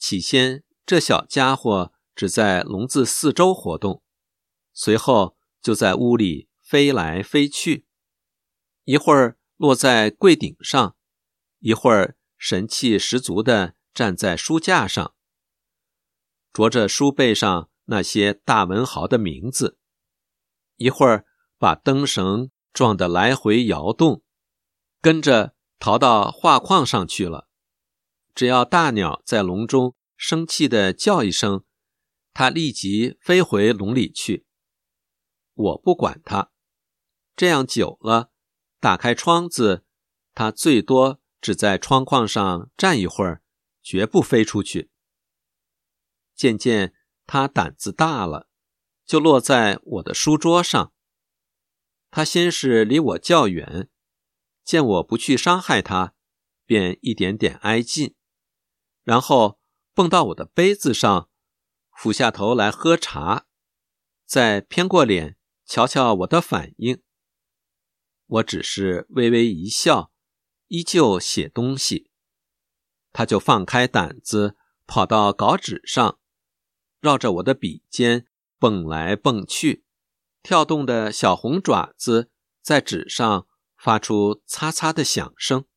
起先这小家伙只在笼子四周活动，随后就在屋里飞来飞去，一会儿落在柜顶上，一会儿神气十足地站在书架上，着着书背上那些大文豪的名字，一会儿把灯绳撞得来回摇动，跟着逃到画框上去了。只要大鸟在笼中生气地叫一声，它立即飞回笼里去。我不管它，这样久了，打开窗子，它最多只在窗框上站一会儿，绝不飞出去。渐渐它胆子大了，就落在我的书桌上。它先是离我较远，见我不去伤害它，便一点点挨近，然后蹦到我的杯子上，俯下头来喝茶，再偏过脸瞧瞧我的反应。我只是微微一笑，依旧写东西。他就放开胆子跑到稿纸上，绕着我的笔尖蹦来蹦去，跳动的小红爪子在纸上发出擦擦的响声。